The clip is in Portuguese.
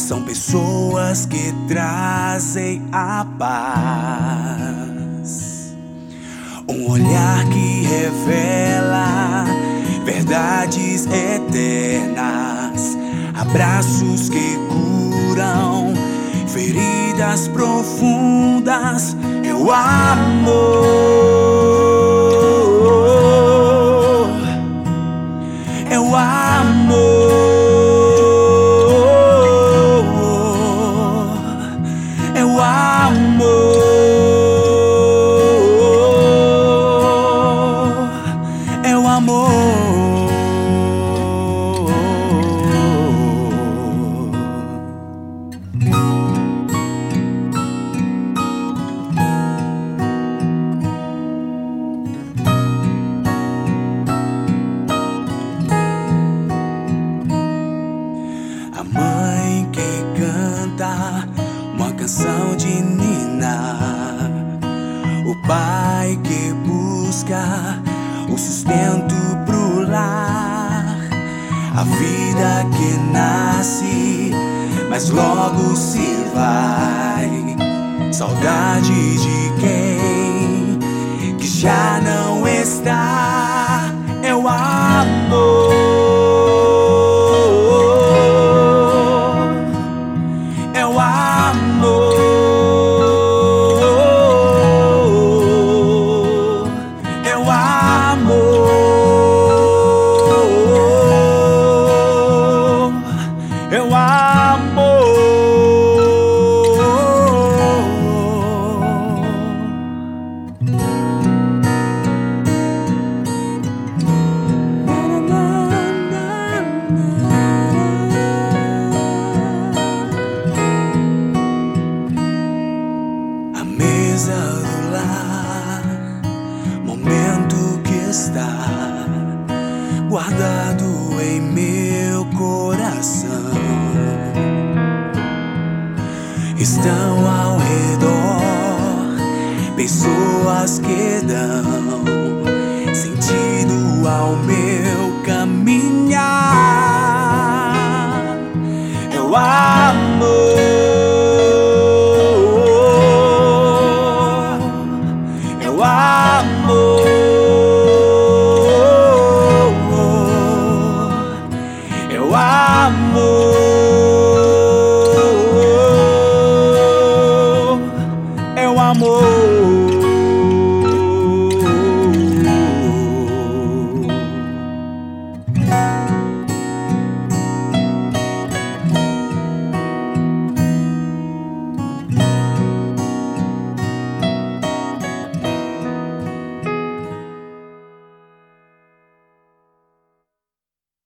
São pessoas que trazem a paz, um olhar que revela verdades eternas, abraços que curam feridas profundas. É o amor, é o amor, é o amor, é o amor. A mãe que canta uma canção de Nina, o pai que busca o sustento pro lar, a vida que nasce, mas logo se vai, saudade de quem que já não está. É o amor, é o amor, é o amor, é o amor. A mesa do lar, momento que está guardado em meu coração. Estão ao redor pessoas que dão sentido ao meu caminhar. É o amor, é o amor, é o amor.